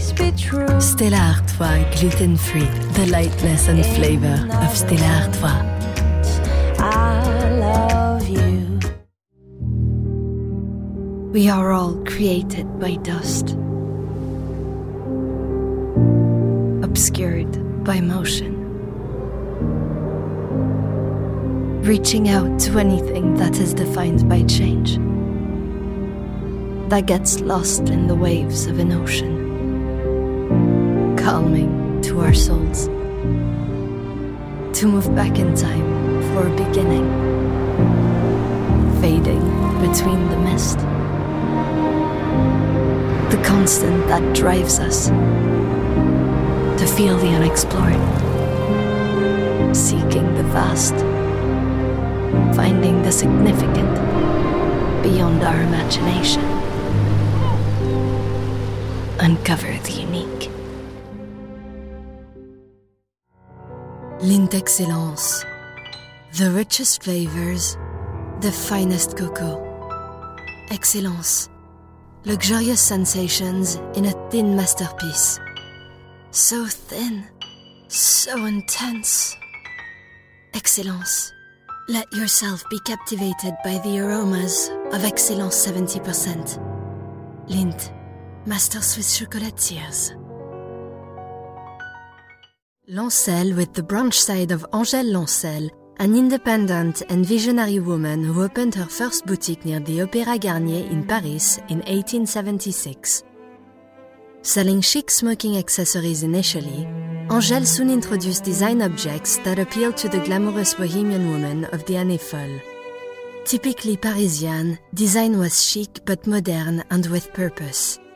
Stella Artois gluten-free, the lightness and flavor of Stella Artois. I love you. We are all created by dust, obscured by motion, reaching out to anything that is defined by change, that gets lost in the waves of an ocean, calming to our souls, to move back in time for a beginning, fading between the mist, the constant that drives us to feel the unexplored, seeking the vast, finding the significant beyond our imagination, uncover the unique. Lindt Excellence, the richest flavors, the finest cocoa. Excellence, luxurious sensations in a thin masterpiece. So thin, so intense. Excellence. Let yourself be captivated by the aromas of Excellence 70%. Lindt, Master Swiss chocolatiers. Lancel with the branch side of Angèle Lancel, an independent and visionary woman who opened her first boutique near the Opéra Garnier in Paris in 1876. Selling chic smoking accessories initially, Angèle soon introduced design objects that appealed to the glamorous bohemian woman of the années folles. Typically Parisian, design was chic but modern and with purpose.